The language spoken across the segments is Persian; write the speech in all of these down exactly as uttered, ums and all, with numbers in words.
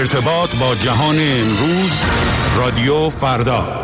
ارتباط با جهان امروز، رادیو فردا.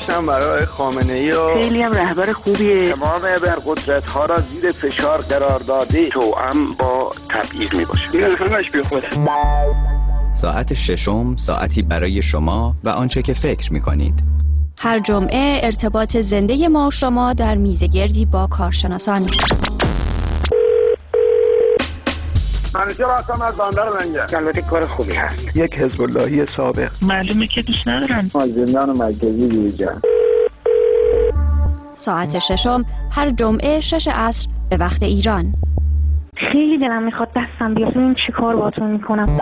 گذاشتم برای خامنه‌ای و خیلی هم رهبر خوبیه. تمام ابرقدرت‌ها را زیر فشار قرار داده، توأم با تبعیض میباشه. این همش بیخوده. ساعت ششم، ساعتی برای شما و آنچه که فکر می‌کنید. هر جمعه ارتباط زنده ما و شما در میزگردی با کارشناسان. همیشه راستم از بندر منگه. البته کار خوبی هست. یک حزب اللهی سابق. معلومه که دوست ندارم. از زندان مرکزی بیرون. ساعت ششم هر جمعه شش عصر به وقت ایران. خیلی دلم میخواد دستم بیاد ببینم چی کار باهاتون میکنم.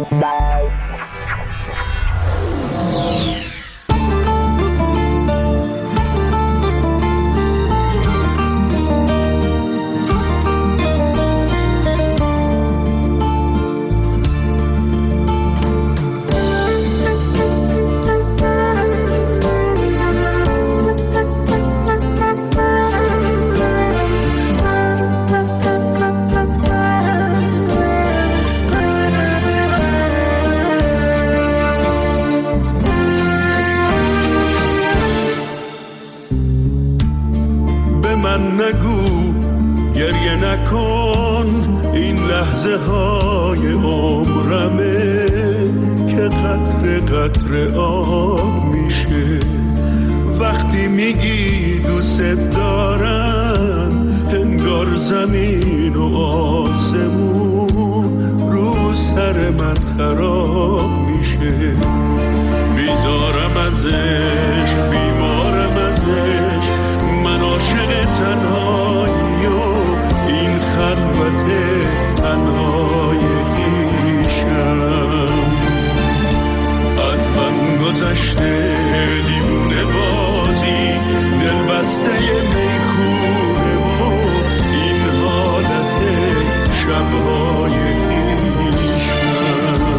نگو گریه نکن، این لحظه های عمرمه که قطره قطره آب میشه. وقتی میگی دوست دارم، انگار زمین و آسمون رو سر من خراب میشه. بیزارم از عشق، بیمارم از عشق، من عاشق تنهایی و این خلوت تنهای خویشم. از من گذشته دیوونه بازی، دل بسته میخونه و این حالت شبهای خویشم.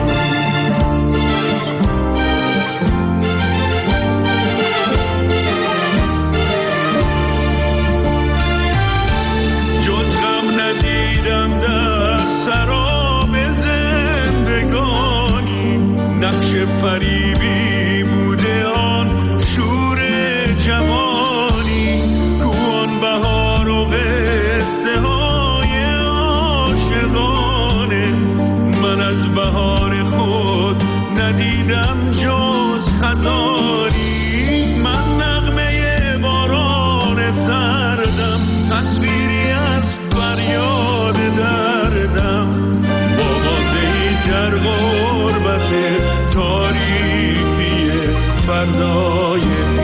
فریبی بوده آن شور جوانی، کوان بهار و قصه های عاشقانه. من از بهار خود ندیدم جز خزانی. من نغمه باران سردم، تصویری از فریاد دردم. بابازهی در غربت تاریکی فردای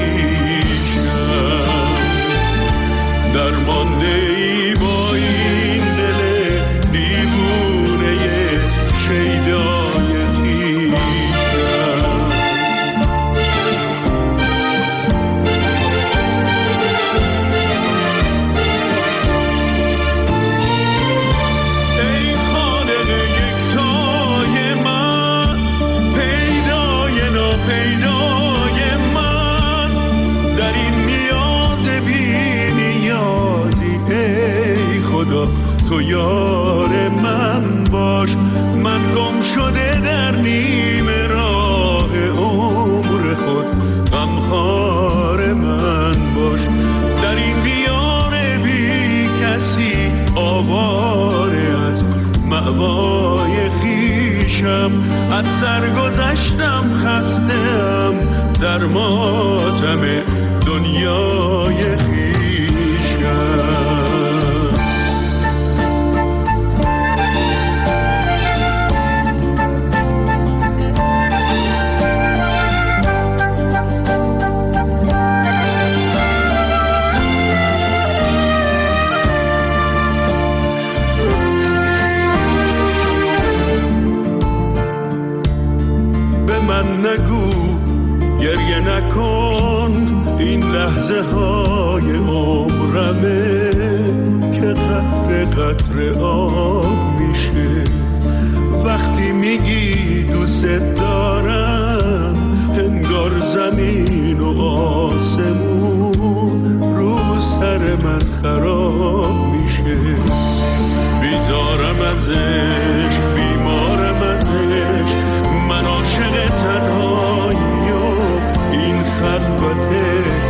خویشم. درمانده ای با این دل دیوونه شیدای خویشم. ای خالق یکتای من، پیدای ناپیدای من، در این نیاز بی نیازی. ای خدا تو یار من باش، من گم شده در نیمه راه عمر خود. غمخوار من باش در این دیار بی کسی، آواره از مأوای خویشم. از سر گذشتم خسته‌ام در ماتم دنیای خویشم. نگو گریه نکن، این لحظه های عمرمه که قطره قطره آب میشه. وقتی میگی دوست دارم، انگار زمین و آسمون رو سر من خراب میشه. بیزارم از عشق، بیمارم از عشق، من عاشق تنهایی و این خلوت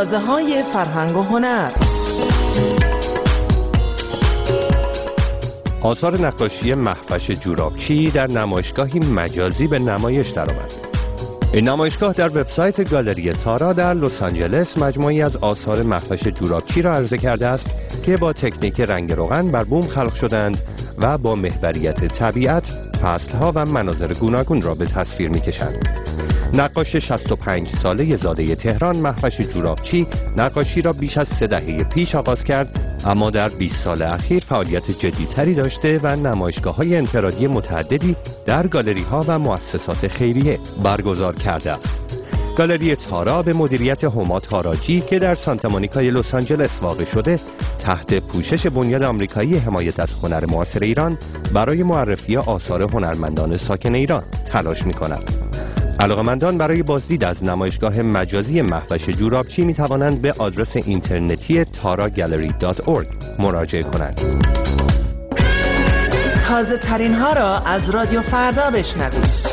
آوازه های فرهنگ و هنر. آثار نقاشی مهوش جورابچی در نمایشگاهی مجازی به نمایش درآمد. این نمایشگاه در وبسایت گالری تارا در لس آنجلس مجموعی از آثار مهوش جورابچی را عرضه کرده است که با تکنیک رنگ روغن بر بوم خلق شدند و با محوریت طبیعت، فصلها و مناظر گوناگون را به تصویر می‌کشند. نقاش شصت و پنج ساله زاده تهران مهوش جورابچی نقاشی را بیش از سه دهه پیش آغاز کرد، اما در بیست سال اخیر فعالیت جدی‌تری داشته و نمایشگاه‌های انفرادی متعددی در گالری‌ها و مؤسسات خیریه برگزار کرده است. گالری تارا به مدیریت هما تاراجی که در سانتا مونیکای لس آنجلس واقع شده، تحت پوشش بنیاد آمریکایی حمایت از هنر معاصر ایران برای معرفی آثار هنرمندان ساکن ایران تلاش می‌کند. علاقه‌مندان برای بازدید از نمایشگاه مجازی مهوش جورابچی می توانند به آدرس اینترنتی تارا گالری دات اورگ مراجعه کنند. تازه ترین ها را از رادیو فردا بشنوید.